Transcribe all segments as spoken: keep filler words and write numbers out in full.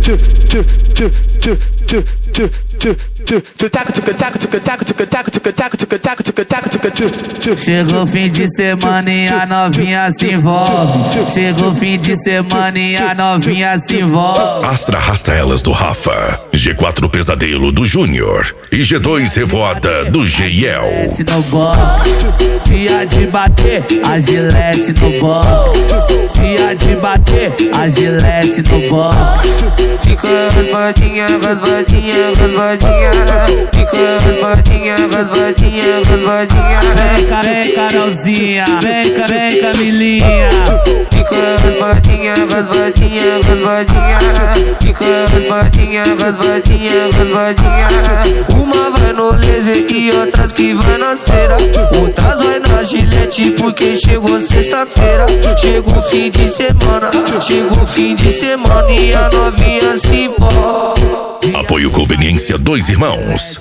Chegou o fim de semana e a novinha se envolve. Chegou o fim de semana e a novinha se envolve. Astra arrasta elas do Rafa, G quatro Pesadelo do Júnior e G dois Revoada do Geiel. No box, dia de bater, a Gillette no box. Dia de bater, a Gillette no box. Fica raspadinha, raspadinha, raspadinha. Fica raspadinha, raspadinha, raspadinha. Vem, vem, Carolzinha, vem, vem, Camilinha. Fica raspadinha, raspadinha, raspadinha. Fica raspadinha, raspadinha, raspadinha. Uma vai no laser e outras que vai na cera. Outras vai na Gillette porque chegou sexta-feira. Chegou o fim de semana, chegou o fim de semana e a novinha se envolve. Apoio Conveniência Dois Irmãos.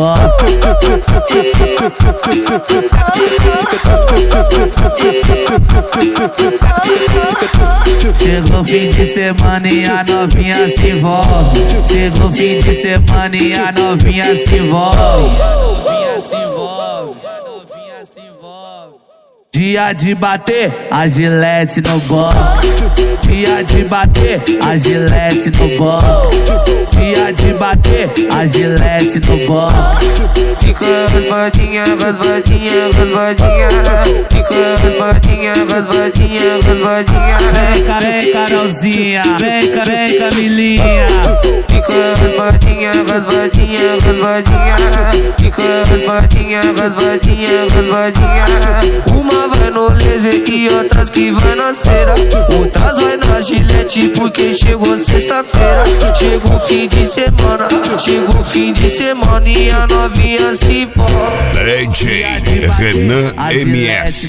Chegou o fim de semana e a novinha se envolve. Chegou o fim de semana e a novinha se envolve. Novinha se envolve, novinha se envolve. Dia de bater, a Gillette no box. Dia de bater, a Gillette no box. Dia de bater, a Gillette no box. Fica raspadinha, raspadinha, raspadinha. Fica raspadinha, raspadinha, raspadinha. Vem, vem, Carolzinha, vem, vem, Camilinha. Fica raspadinha, raspadinha, raspadinha. Fica raspadinha, raspadinha, raspadinha. Uma vai no laser e outras que vai na cera. Outras vai na Gillette porque chegou sexta-feira. Chegou o fim de semana, chegou o fim de semana e a novinha se envolve. D J Renan M S.